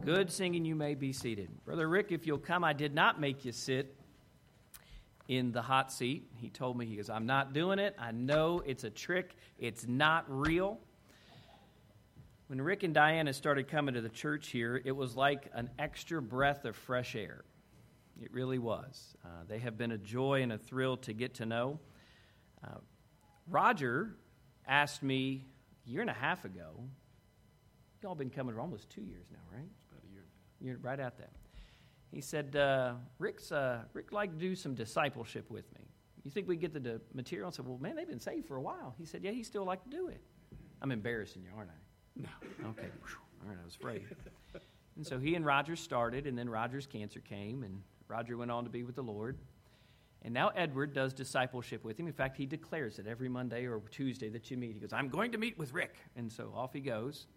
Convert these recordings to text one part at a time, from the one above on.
Good singing, you may be seated. Brother Rick, if you'll come, I did not make you sit in the hot seat. He told me, he goes, I'm not doing it. I know it's a trick. It's not real. When Rick and Diana started coming to the church here, it was like an extra breath of fresh air. It really was. They have been a joy and a thrill to get to know. Roger asked me a year and a half ago, you all been coming for almost 2 years now, right? It's about a year. You're right at that. He said, Rick like to do some discipleship with me. You think we get the material? I said, well, man, they've been saved for a while. He said, yeah, he still like to do it. I'm embarrassing you, aren't I? No. Okay. All right, I was afraid. And so he and Roger started, and then Roger's cancer came, and Roger went on to be with the Lord. And now Edward does discipleship with him. In fact, he declares it every Monday or Tuesday that you meet. He goes, I'm going to meet with Rick. And so off he goes.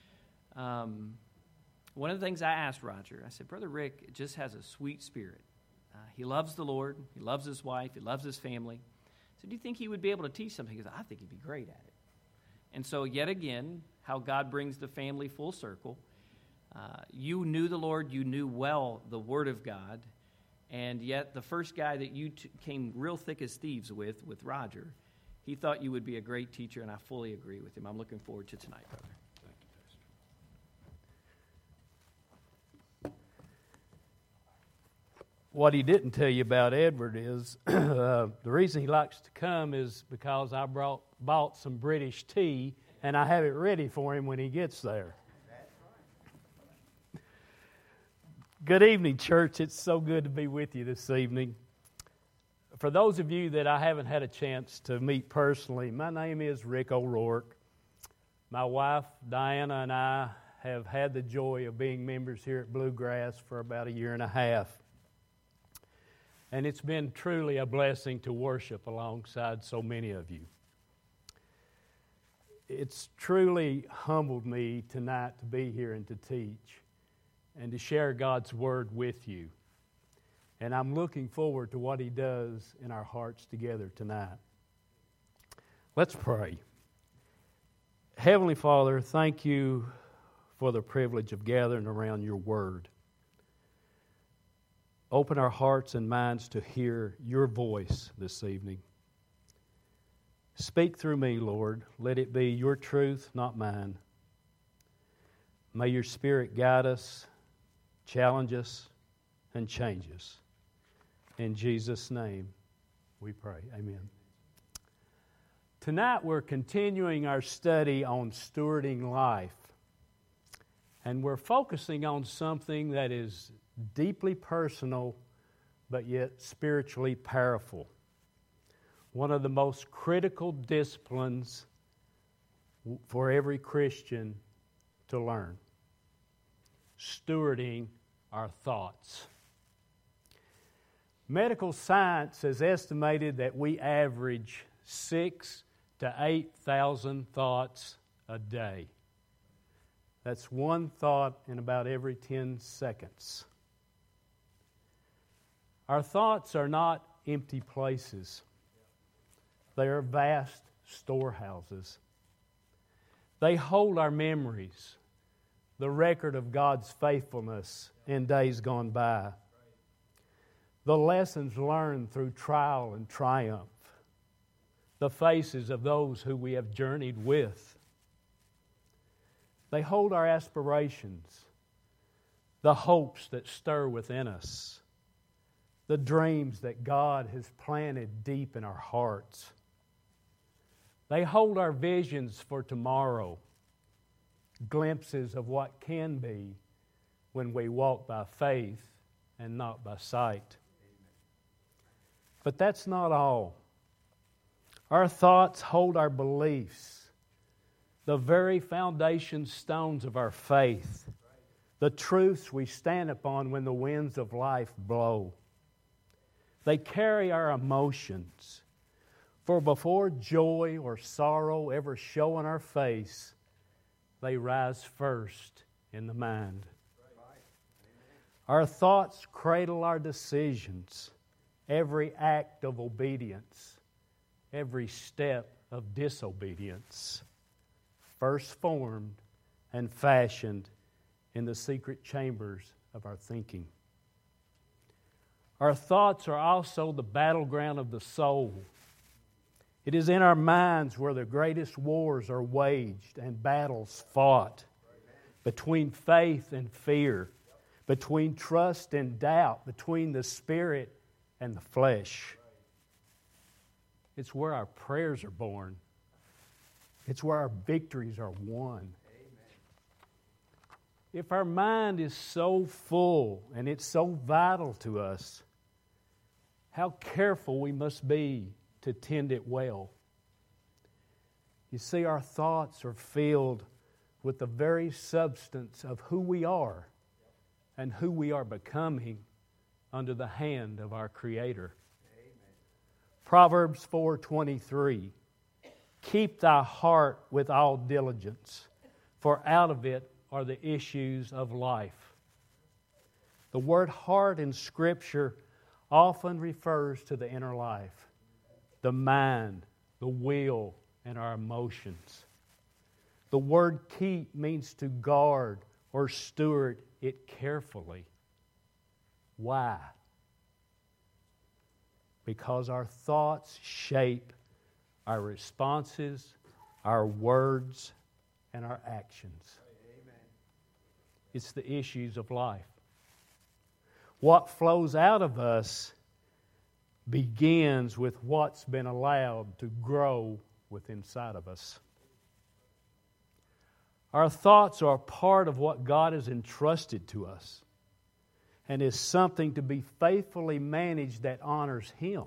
One of the things I asked Roger, I said, Brother Rick just has a sweet spirit. He loves the Lord. He loves his wife. He loves his family. I said, do you think he would be able to teach something? He goes, I think he'd be great at it. And so yet again, how God brings the family full circle. You knew the Lord. You knew well the Word of God. And yet the first guy that you came real thick as thieves with Roger, he thought you would be a great teacher, and I fully agree with him. I'm looking forward to tonight, brother. Thank you, Pastor. What he didn't tell you about Edward is the reason he likes to come is because I bought some British tea, and I have it ready for him when he gets there. Good evening, church. It's so good to be with you this evening. For those of you that I haven't had a chance to meet personally, my name is Rick O'Rourke. My wife, Diana, and I have had the joy of being members here at Bluegrass for about a year and a half. And it's been truly a blessing to worship alongside so many of you. It's truly humbled me tonight to be here and to teach and to share God's Word with you. And I'm looking forward to what He does in our hearts together tonight. Let's pray. Heavenly Father, thank you for the privilege of gathering around your Word. Open our hearts and minds to hear your voice this evening. Speak through me, Lord. Let it be your truth, not mine. May your Spirit guide us, challenge us, and change us. In Jesus' name we pray. Amen. Tonight we're continuing our study on stewarding life. And we're focusing on something that is deeply personal, but yet spiritually powerful. One of the most critical disciplines for every Christian to learn. Stewarding our thoughts. Medical science has estimated that we average 6,000 to 8,000 thoughts a day. That's one thought in about every 10 seconds. Our thoughts are not empty places. They are vast storehouses. They hold our memories, the record of God's faithfulness in days gone by, the lessons learned through trial and triumph, the faces of those who we have journeyed with. They hold our aspirations, the hopes that stir within us, the dreams that God has planted deep in our hearts. They hold our visions for tomorrow, glimpses of what can be when we walk by faith and not by sight. But that's not all. Our thoughts hold our beliefs, the very foundation stones of our faith, the truths we stand upon when the winds of life blow. They carry our emotions. For before joy or sorrow ever show on our face, they rise first in the mind. Our thoughts cradle our decisions, every act of obedience, every step of disobedience, first formed and fashioned in the secret chambers of our thinking. Our thoughts are also the battleground of the soul. It is in our minds where the greatest wars are waged and battles fought, between faith and fear, between trust and doubt, between the spirit and the flesh. It's where our prayers are born. It's where our victories are won. If our mind is so full and it's so vital to us, how careful we must be to tend it well. You see, our thoughts are filled with the very substance of who we are and who we are becoming under the hand of our Creator. Amen. Proverbs 4:23, keep thy heart with all diligence, for out of it are the issues of life. The word heart in Scripture often refers to the inner life, the mind, the will, and our emotions. The word keep means to guard or steward it carefully. Why? Because our thoughts shape our responses, our words, and our actions. It's the issues of life. What flows out of us begins with what's been allowed to grow within inside of us. Our thoughts are part of what God has entrusted to us and is something to be faithfully managed that honors Him.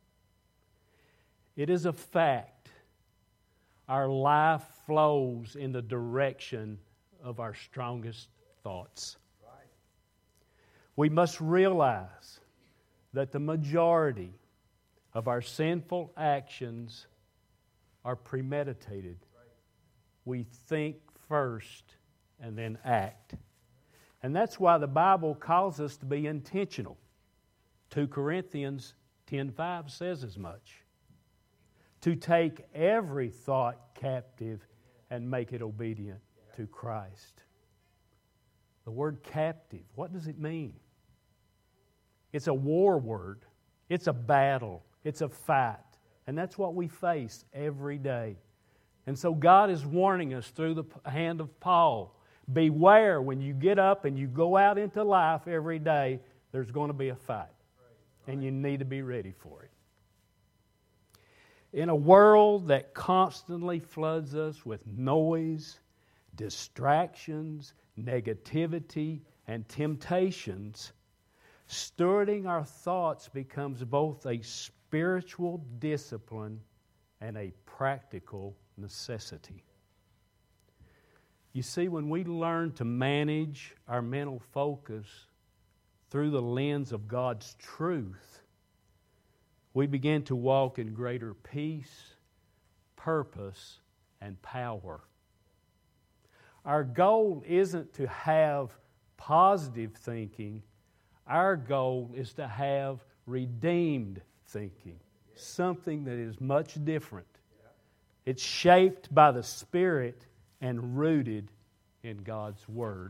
It is a fact. Our life flows in the direction of our strongest thoughts. We must realize that the majority of our sinful actions are premeditated. We think first and then act. And that's why the Bible calls us to be intentional. 2 Corinthians 10:5 says as much. To take every thought captive and make it obedient to Christ. The word captive, what does it mean? It's a war word. It's a battle. It's a fight. And that's what we face every day. And so God is warning us through the hand of Paul. Beware when you get up and you go out into life every day, there's going to be a fight. And you need to be ready for it. In a world that constantly floods us with noise, distractions, negativity, and temptations, stewarding our thoughts becomes both a spiritual discipline and a practical necessity. You see, when we learn to manage our mental focus through the lens of God's truth, we begin to walk in greater peace, purpose, and power. Our goal isn't to have positive thinking. Our goal is to have redeemed thinking, something that is much different. It's shaped by the Spirit and rooted in God's Word.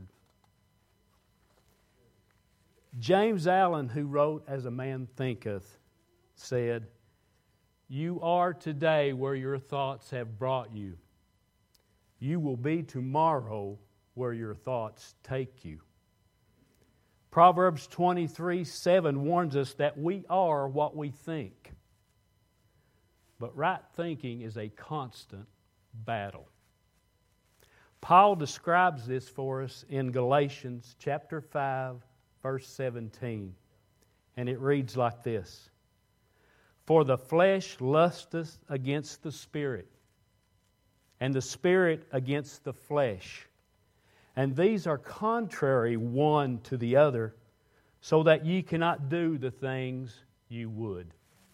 James Allen, who wrote As a Man Thinketh, said, "You are today where your thoughts have brought you. You will be tomorrow where your thoughts take you." Proverbs 23:7 warns us that we are what we think. But right thinking is a constant battle. Paul describes this for us in Galatians chapter 5, verse 17. And it reads like this: "For the flesh lusteth against the Spirit, and the Spirit against the flesh. And these are contrary one to the other, so that ye cannot do the things you would."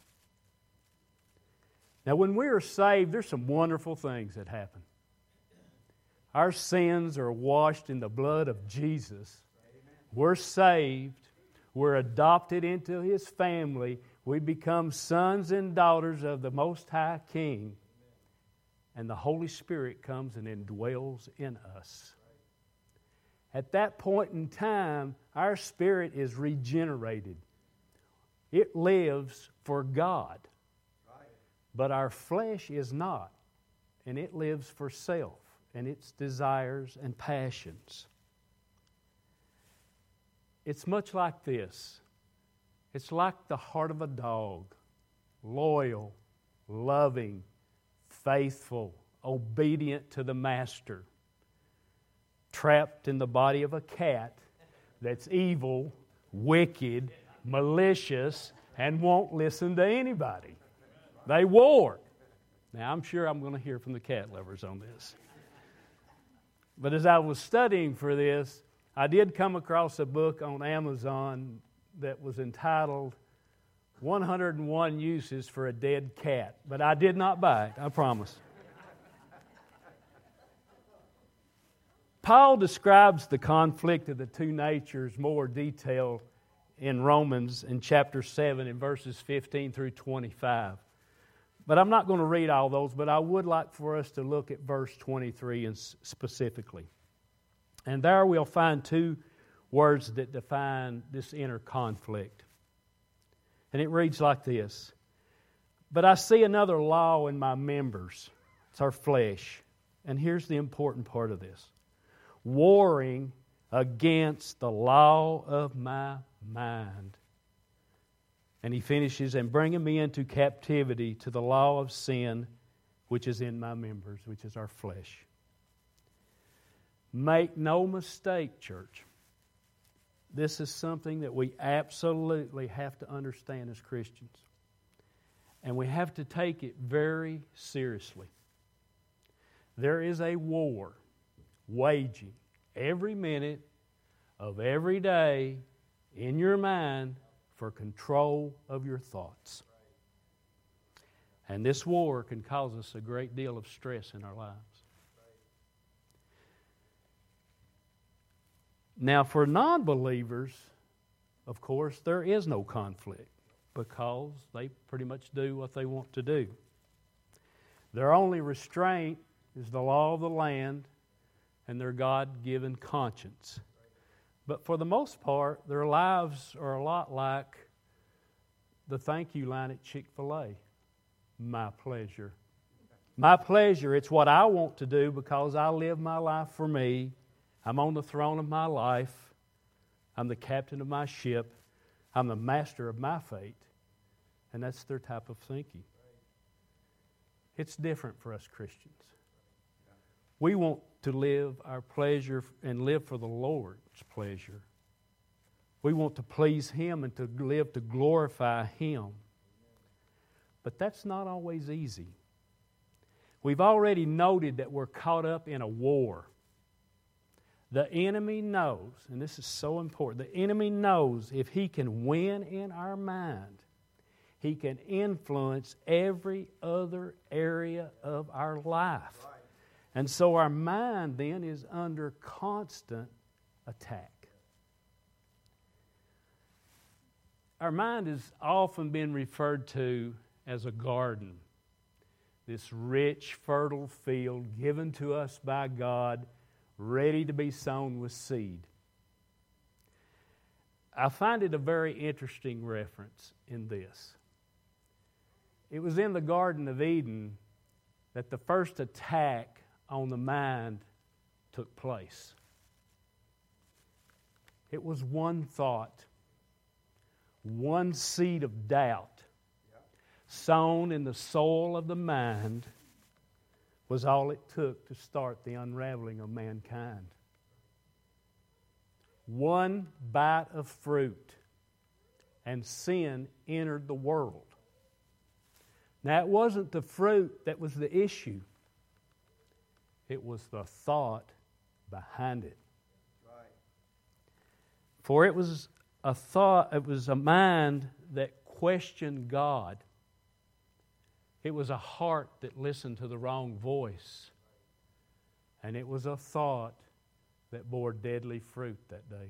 Now, when we are saved, there's some wonderful things that happen. Our sins are washed in the blood of Jesus. We're saved. We're adopted into His family. We become sons and daughters of the Most High King. And the Holy Spirit comes and indwells in us. At that point in time, our spirit is regenerated. It lives for God. But our flesh is not. And it lives for self and its desires and passions. It's much like this. It's like the heart of a dog. Loyal, loving, faithful, obedient to the master. Trapped in the body of a cat that's evil, wicked, malicious, and won't listen to anybody. They war. Now, I'm sure I'm going to hear from the cat lovers on this. But as I was studying for this, I did come across a book on Amazon that was entitled 101 Uses for a Dead Cat. But I did not buy it, I promise. Paul describes the conflict of the two natures more detailed in Romans in chapter 7 in verses 15 through 25. But I'm not going to read all those, but I would like for us to look at verse 23 specifically. And there we'll find two words that define this inner conflict. And it reads like this: "But I see another law in my members." It's our flesh. And here's the important part of this: "Warring against the law of my mind." And he finishes, "and bringing me into captivity to the law of sin, which is in my members," which is our flesh. Make no mistake, church. This is something that we absolutely have to understand as Christians. And we have to take it very seriously. There is a war waging every minute of every day in your mind for control of your thoughts. And this war can cause us a great deal of stress in our lives. Now, for non-believers, of course, there is no conflict because they pretty much do what they want to do. Their only restraint is the law of the land and their God-given conscience. But for the most part, their lives are a lot like the thank you line at Chick-fil-A. My pleasure. My pleasure. It's what I want to do because I live my life for me. I'm on the throne of my life. I'm the captain of my ship. I'm the master of my fate. And that's their type of thinking. It's different for us Christians. We want to live our pleasure and live for the Lord's pleasure. We want to please Him and to live to glorify Him. But that's not always easy. We've already noted that we're caught up in a war. The enemy knows, and this is so important, the enemy knows if he can win in our mind, he can influence every other area of our life. Right. And so our mind then is under constant attack. Our mind has often been referred to as a garden, this rich, fertile field given to us by God, ready to be sown with seed. I find it a very interesting reference in this. It was in the Garden of Eden that the first attack on the mind took place. It was one thought, one seed of doubt sown in the soil of the mind was all it took to start the unraveling of mankind. One bite of fruit and sin entered the world. Now, it wasn't the fruit that was the issue. It was the thought behind it. Right. For it was a thought, it was a mind that questioned God. It was a heart that listened to the wrong voice. And it was a thought that bore deadly fruit that day.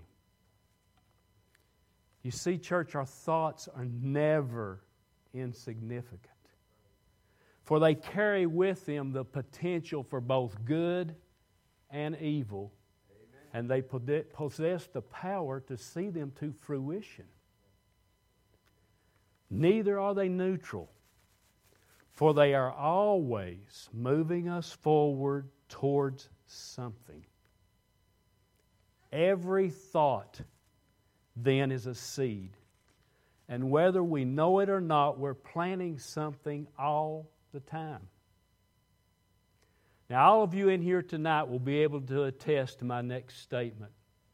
You see, church, our thoughts are never insignificant. For they carry with them the potential for both good and evil. Amen. and they possess the power to see them to fruition. Neither are they neutral, for they are always moving us forward towards something. Every thought then is a seed. And whether we know it or not, we're planting something all the time. Now, all of you in here tonight will be able to attest to my next statement.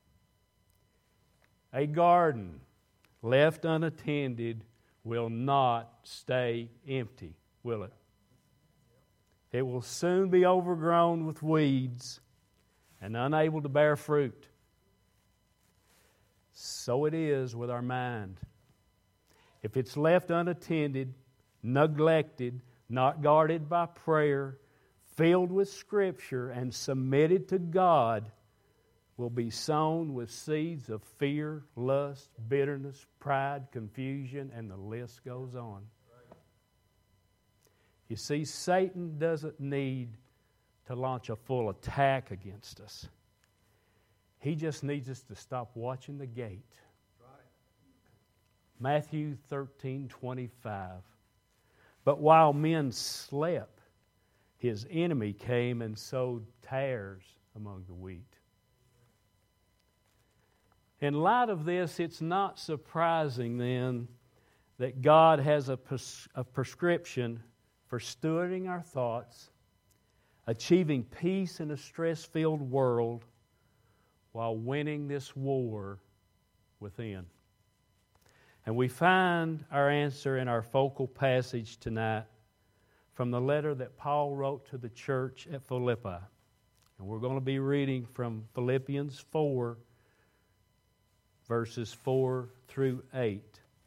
A garden left unattended will not stay empty, will it? It will soon be overgrown with weeds and unable to bear fruit. So it is with our mind. If it's left unattended, neglected, not guarded by prayer, filled with Scripture, and submitted to God, will be sown with seeds of fear, lust, bitterness, pride, confusion, and the list goes on. You see, Satan doesn't need to launch a full attack against us. He just needs us to stop watching the gate. Matthew 13:25. But while men slept, his enemy came and sowed tares among the wheat. In light of this, it's not surprising then that God has a prescription for stewarding our thoughts, achieving peace in a stress-filled world, while winning this war within. And we find our answer in our focal passage tonight from the letter that Paul wrote to the church at Philippi. And we're going to be reading from Philippians 4, verses 4 through 8.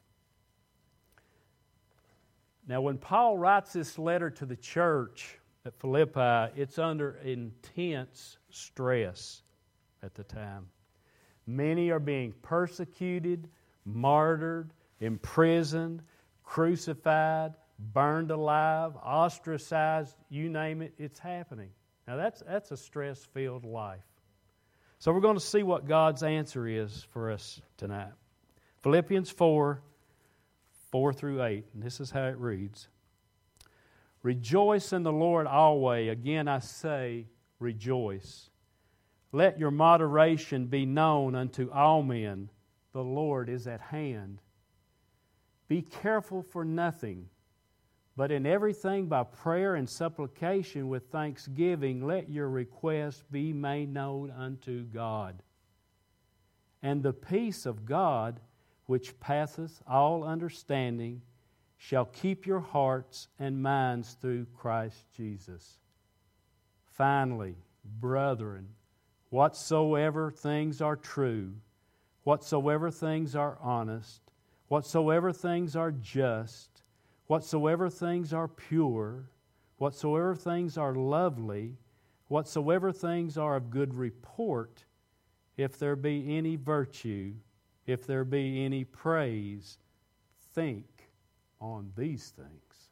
Now, when Paul writes this letter to the church at Philippi, it's under intense stress at the time. Many are being persecuted, martyred, imprisoned, crucified, burned alive, ostracized, you name it, it's happening. Now that's a stress-filled life. So we're going to see what God's answer is for us tonight. Philippians 4, 4 through 8, and this is how it reads. Rejoice in the Lord always. Again I say, rejoice. Let your moderation be known unto all men. The Lord is at hand. Be careful for nothing, but in everything by prayer and supplication with thanksgiving, let your requests be made known unto God. And the peace of God, which passeth all understanding, shall keep your hearts and minds through Christ Jesus. Finally, brethren, whatsoever things are true, whatsoever things are honest, whatsoever things are just, whatsoever things are pure, whatsoever things are lovely, whatsoever things are of good report, if there be any virtue, if there be any praise, think on these things.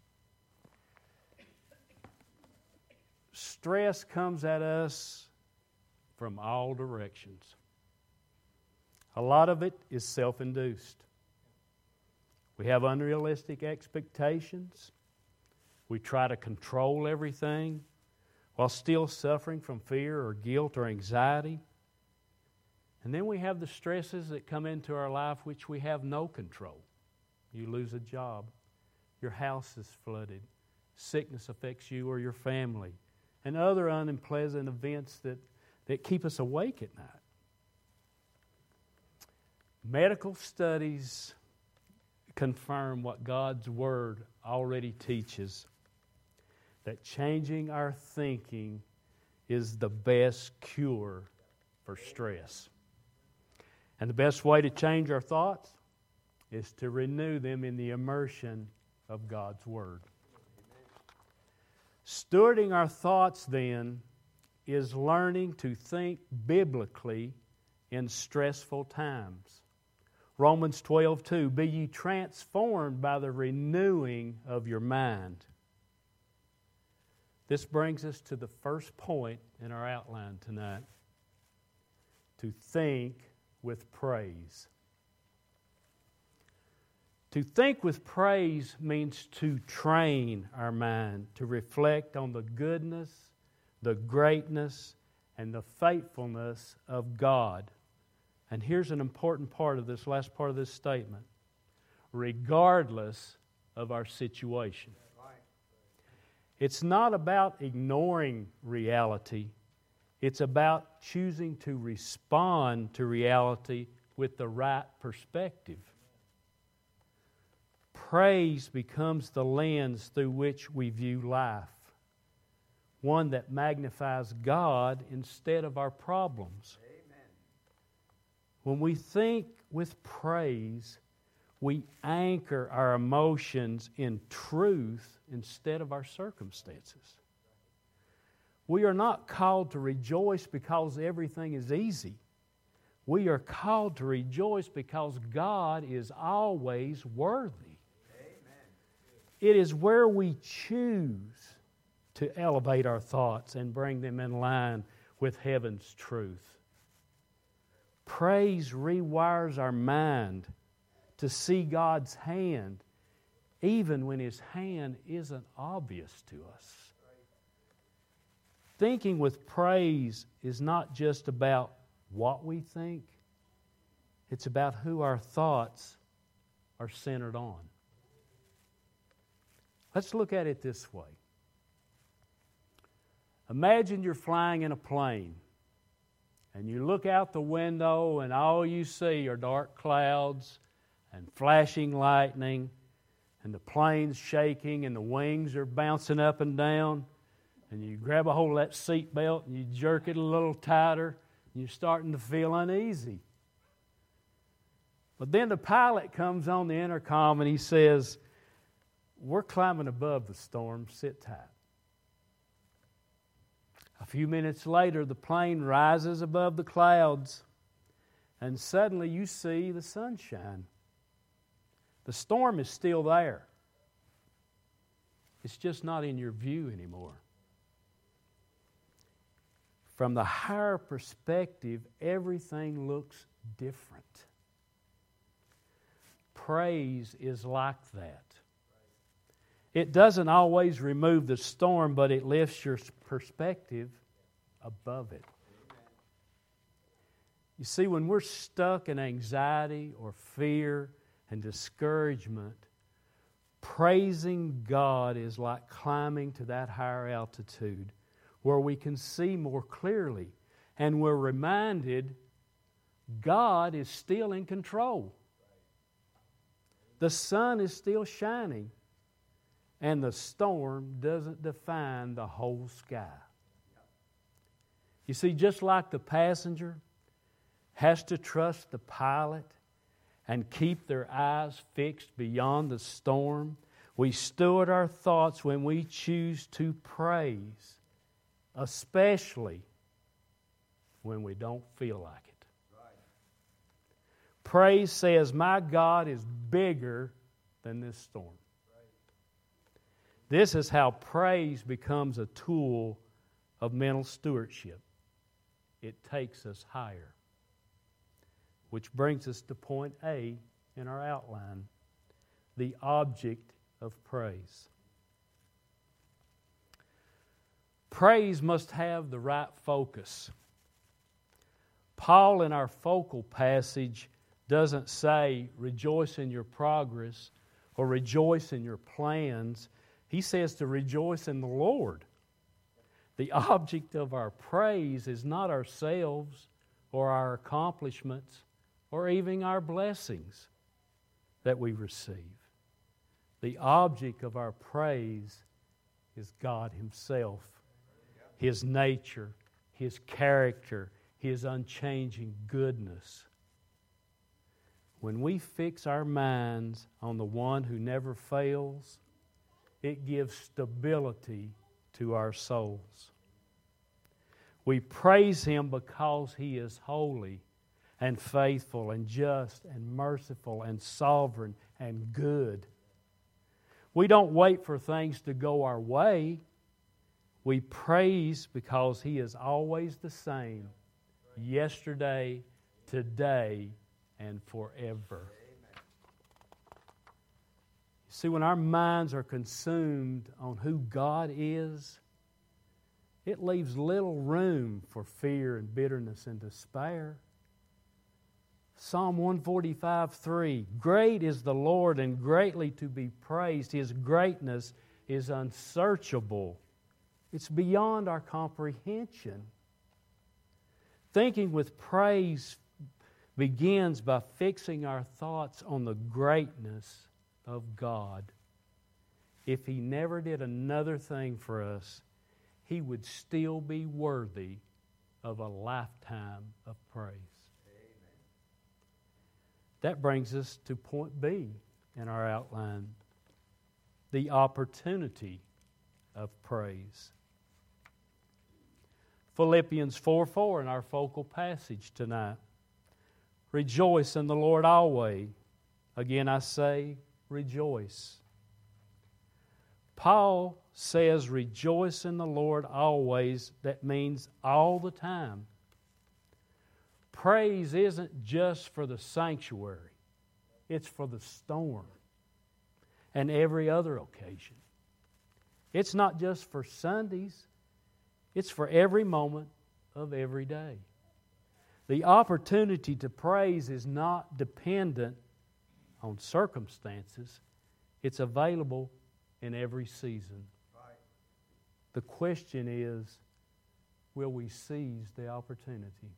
Stress comes at us from all directions. A lot of it is self-induced. We have unrealistic expectations. We try to control everything while still suffering from fear or guilt or anxiety. And then we have the stresses that come into our life which we have no control. You lose a job. Your house is flooded. Sickness affects you or your family. And other unpleasant events that keep us awake at night. Medical studies confirm what God's Word already teaches, that changing our thinking is the best cure for stress. And the best way to change our thoughts is to renew them in the immersion of God's Word. Stewarding our thoughts, then, is learning to think biblically in stressful times. Romans 12:2, be ye transformed by the renewing of your mind. This brings us to the first point in our outline tonight. to think with praise. To think with praise means to train our mind to reflect on the goodness, the greatness, and the faithfulness of God. And here's an important part of this, last part of this statement. Regardless of our situation. It's not about ignoring reality. It's about choosing to respond to reality with the right perspective. Praise becomes the lens through which we view life. One that magnifies God instead of our problems. Amen. When we think with praise, we anchor our emotions in truth instead of our circumstances. We are not called to rejoice because everything is easy. We are called to rejoice because God is always worthy. Amen. It is where we choose to elevate our thoughts and bring them in line with heaven's truth. Praise rewires our mind to see God's hand, even when His hand isn't obvious to us. Thinking with praise is not just about what we think, it's about who our thoughts are centered on. Let's look at it this way. Imagine you're flying in a plane, and you look out the window, and all you see are dark clouds and flashing lightning, and the plane's shaking, and the wings are bouncing up and down, and you grab a hold of that seat belt, and you jerk it a little tighter, and you're starting to feel uneasy. But then the pilot comes on the intercom, and he says, "We're climbing above the storm, sit tight." A few minutes later, the plane rises above the clouds, and suddenly you see the sunshine. The storm is still there. It's just not in your view anymore. From the higher perspective, everything looks different. Praise is like that. It doesn't always remove the storm, but it lifts your perspective above it. You see, when we're stuck in anxiety or fear and discouragement, praising God is like climbing to that higher altitude where we can see more clearly, and we're reminded God is still in control. The sun is still shining, and the storm doesn't define the whole sky. You see, just like the passenger has to trust the pilot and keep their eyes fixed beyond the storm, we steward our thoughts when we choose to praise, especially when we don't feel like it. Right. Praise says, my God is bigger than this storm. Right. This is how praise becomes a tool of mental stewardship. It takes us higher. Which brings us to point A in our outline, the object of praise. Praise must have the right focus. Paul, in our focal passage, doesn't say, rejoice in your progress or rejoice in your plans. He says to rejoice in the Lord. The object of our praise is not ourselves or our accomplishments or even our blessings that we receive. The object of our praise is God Himself, His nature, His character, His unchanging goodness. When we fix our minds on the one who never fails, it gives stability to our souls. We praise Him because He is holy and faithful and just and merciful and sovereign and good. We don't wait for things to go our way. We praise because He is always the same yesterday, today, and forever. See, when our minds are consumed on who God is, it leaves little room for fear and bitterness and despair. Psalm 145:3, great is the Lord and greatly to be praised. His greatness is unsearchable. It's beyond our comprehension. Thinking with praise begins by fixing our thoughts on the greatness of God. If He never did another thing for us, He would still be worthy of a lifetime of praise. Amen. That brings us to point B in our outline, the opportunity of praise. Philippians 4:4 in our focal passage tonight. Rejoice in the Lord always. Again I say, rejoice. Paul says rejoice in the Lord always. That means all the time. Praise isn't just for the sanctuary. It's for the storm and every other occasion. It's not just for Sundays. It's for every moment of every day. The opportunity to praise is not dependent on circumstances. It's available in every season. Right. The question is, will we seize the opportunity?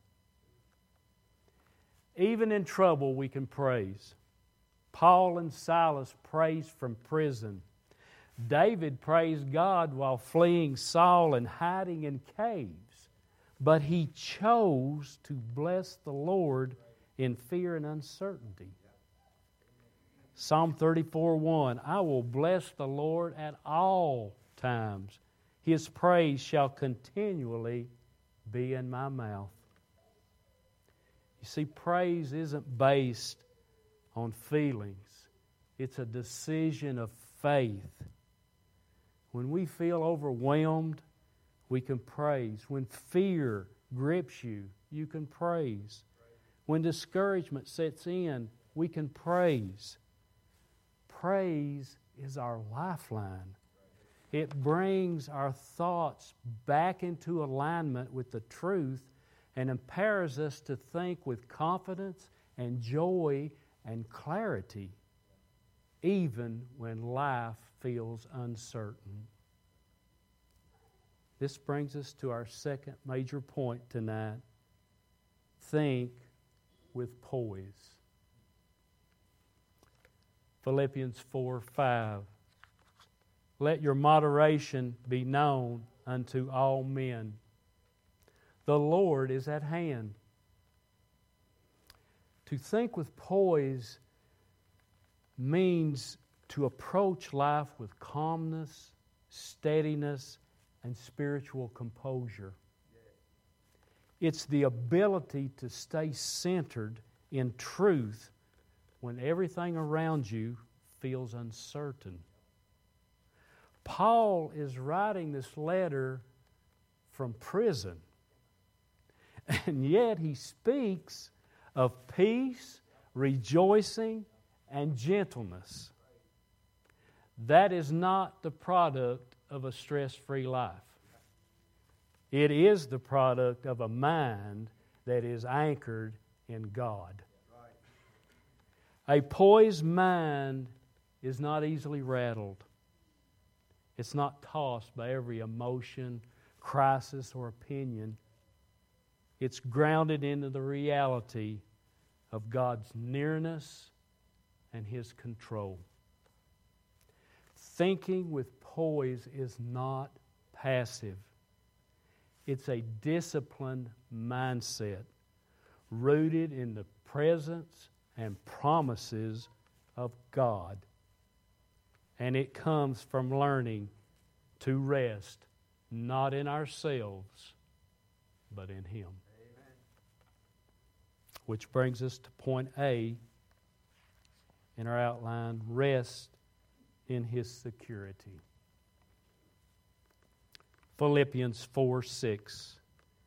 Even in trouble, we can praise. Paul and Silas praised from prison. David praised God while fleeing Saul and hiding in caves. But he chose to bless the Lord in fear and uncertainty. Psalm 34:1, I will bless the Lord at all times. His praise shall continually be in my mouth. You see, praise isn't based on feelings. It's a decision of faith. When we feel overwhelmed, we can praise. When fear grips you, you can praise. When discouragement sets in, we can praise. Praise is our lifeline. It brings our thoughts back into alignment with the truth and empowers us to think with confidence and joy and clarity, even when life feels uncertain. This brings us to our second major point tonight. Think with poise. Philippians 4:5. Let your moderation be known unto all men. The Lord is at hand. To think with poise means to approach life with calmness, steadiness, and spiritual composure. It's the ability to stay centered in truth when everything around you feels uncertain. Paul is writing this letter from prison, and yet he speaks of peace, rejoicing, and gentleness. That is not the product of a stress-free life. It is the product of a mind that is anchored in God. A poised mind is not easily rattled. It's not tossed by every emotion, crisis, or opinion. It's grounded into the reality of God's nearness and His control. Thinking with poise is not passive. It's a disciplined mindset rooted in the presence and promises of God. And it comes from learning to rest not in ourselves, but in Him. Amen. Which brings us to point A in our outline, rest in His security. Philippians 4:6.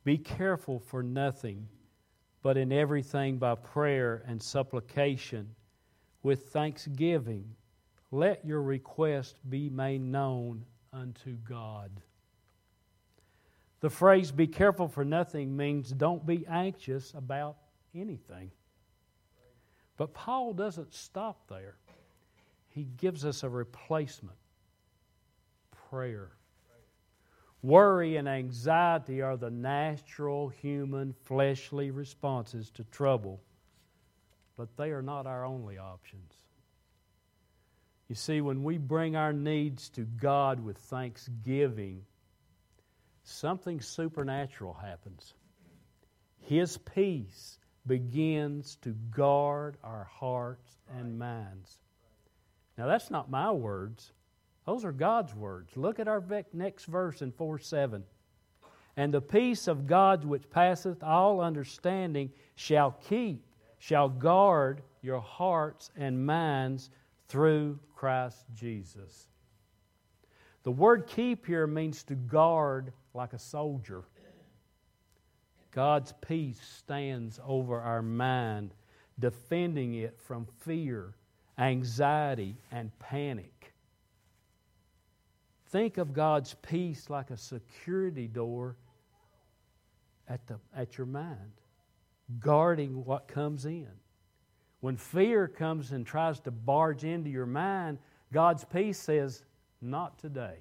Be careful for nothing, but in everything by prayer and supplication, with thanksgiving, let your request be made known unto God. The phrase, be careful for nothing, means don't be anxious about anything. But Paul doesn't stop there. He gives us a replacement. Prayer. Worry and anxiety are the natural, human, fleshly responses to trouble, but they are not our only options. You see, when we bring our needs to God with thanksgiving, something supernatural happens. His peace begins to guard our hearts and minds. Now, that's not my words. Those are God's words. Look at our next verse in 4:7. And the peace of God which passeth all understanding shall guard your hearts and minds through Christ Jesus. The word keep here means to guard like a soldier. God's peace stands over our mind, defending it from fear, anxiety, and panic. Think of God's peace like a security door at your mind, guarding what comes in. When fear comes and tries to barge into your mind, God's peace says, not today.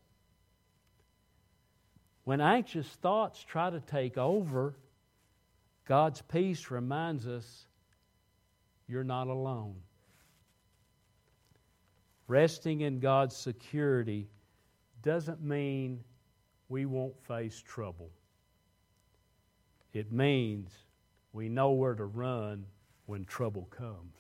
When anxious thoughts try to take over, God's peace reminds us you're not alone. Resting in God's security doesn't mean we won't face trouble. It means we know where to run when trouble comes.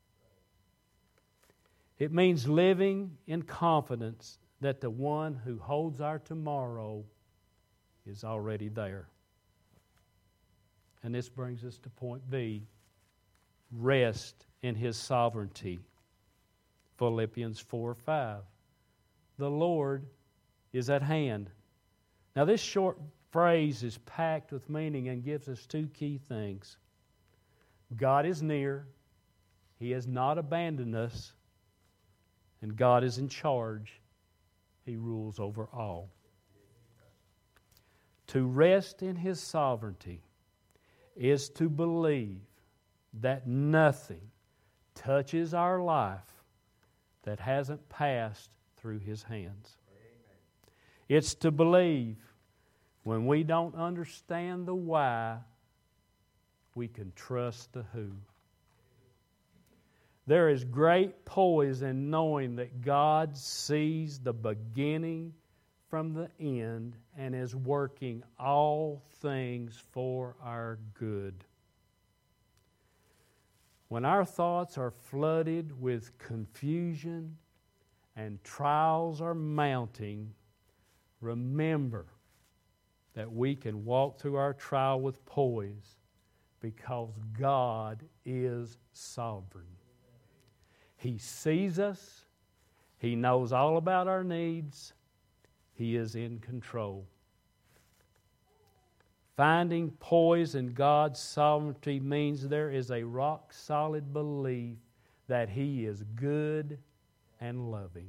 It means living in confidence that the one who holds our tomorrow is already there. And this brings us to point B, rest in His sovereignty. Philippians 4:5. The Lord is at hand. Now this short phrase is packed with meaning and gives us two key things. God is near. He has not abandoned us. And God is in charge. He rules over all. To rest in His sovereignty is to believe that nothing touches our life that hasn't passed through His hands. Amen. It's to believe when we don't understand the why, we can trust the who. There is great poise in knowing that God sees the beginning from the end and is working all things for our good. When our thoughts are flooded with confusion and trials are mounting, remember that we can walk through our trial with poise because God is sovereign. He sees us. He knows all about our needs. He is in control. Finding poise in God's sovereignty means there is a rock-solid belief that He is good and loving.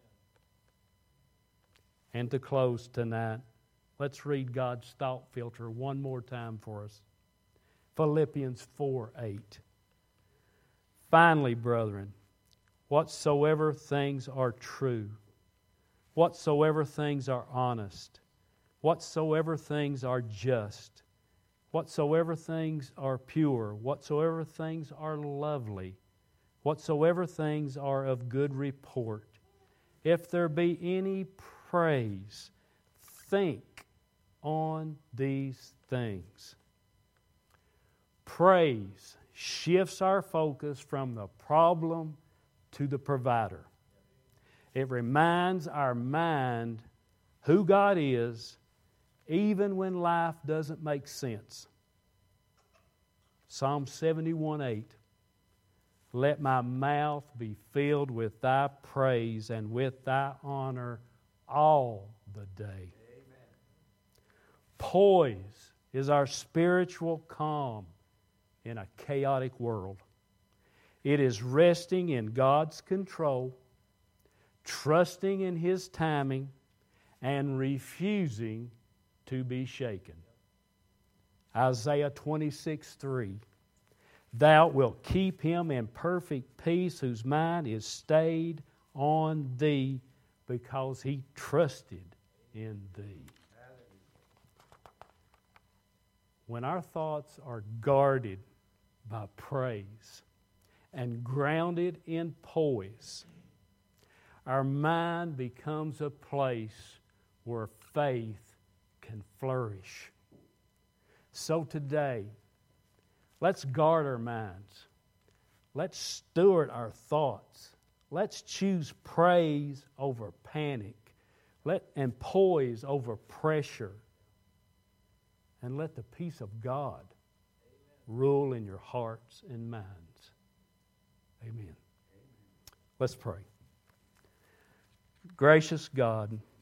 And to close tonight, let's read God's thought filter one more time for us. Philippians 4:8. Finally, brethren, whatsoever things are true, whatsoever things are honest, whatsoever things are just, whatsoever things are pure, whatsoever things are lovely, whatsoever things are of good report, if there be any praise, think on these things. Praise shifts our focus from the problem to the provider. It reminds our mind who God is, even when life doesn't make sense. Psalm 71:8. Let my mouth be filled with Thy praise and with Thy honor all the day. Amen. Poise is our spiritual calm in a chaotic world. It is resting in God's control, trusting in His timing, and refusing to be shaken. Isaiah 26:3. Thou wilt keep him in perfect peace whose mind is stayed on Thee because he trusted in Thee. When our thoughts are guarded by praise and grounded in poise, our mind becomes a place where faith can flourish. So today, let's guard our minds. Let's steward our thoughts. Let's choose praise over panic. And poise over pressure. And let the peace of God rule in your hearts and minds. Amen. Let's pray. Gracious God,